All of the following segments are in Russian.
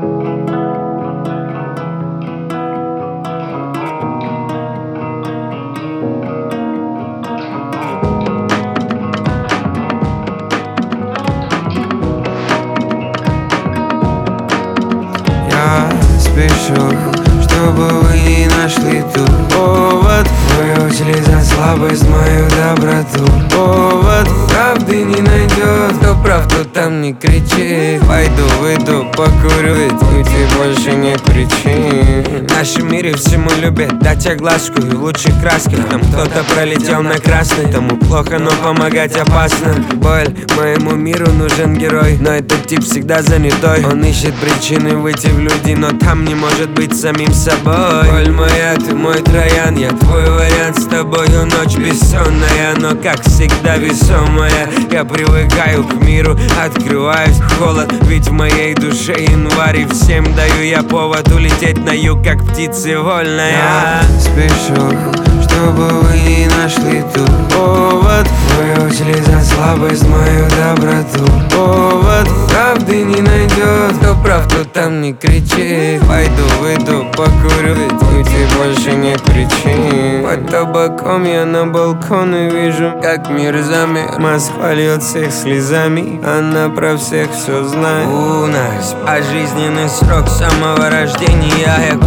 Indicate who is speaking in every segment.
Speaker 1: Я спешу, чтобы вы не нашли тут повод. Выучили за слабость мою доброту. Повод правды не найдет, кто прав, кто там не кричит. Пойду, выйду, покурю, ведь уйти больше нет причин. В нашем мире всему любят дать огласку, и в лучших красках. Там кто-то пролетел на красный, тому плохо, но помогать опасно. Боль, моему миру нужен герой, но этот тип всегда занятой. Он ищет причины выйти в люди, но там не может быть самим собой. Боль моя, ты мой троян, я твой вариант. С тобою ночь бессонная, но как всегда весомая. Я привыкаю к миру, открываюсь в холод, ведь в моей душе январь, и всем даю я повод улететь на юг, как птицы вольная. Я спешу, чтобы вы не нашли тут повод. Выучили за слабость мою доброту. Повод правды не найдет, кто прав, кто там не кричит. Пойду, выйду, покурю, ведь уйти больше нет причин. Под табаком я на балконе вижу, как мир замер. Москва льет всех слезами, она про всех все знает. У нас пожизненный срок самого рождения. Я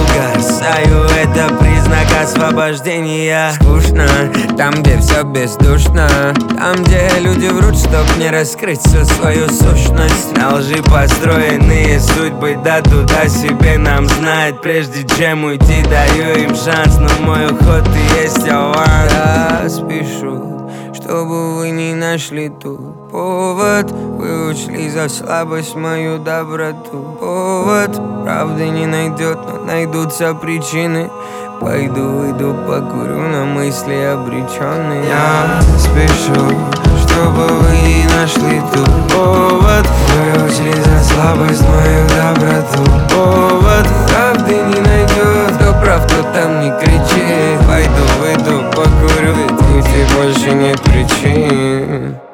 Speaker 1: угасаю, это признак освобождения. Скучно, там, где все бездушно, там, где люди врут, чтоб не раскрыть всю свою сущность. На лжи построенные судьбы, да туда себе нам знать. Прежде чем уйти, даю им шанс, но мой уход и есть аванс. Я спешу, чтобы вы не нашли тут повод. Вы ушли за слабость мою доброту. Повод правды не найдет, но найдутся причины. Пойду, выйду, покурю, на мысли обреченные. Я спешу, чтобы вы не нашли тут повод. Выучили за слабость мою доброту. Повод правды не найдет, кто прав, кто там не кричит. Пойду, выйду, покурю, ведь уйти больше нет причин.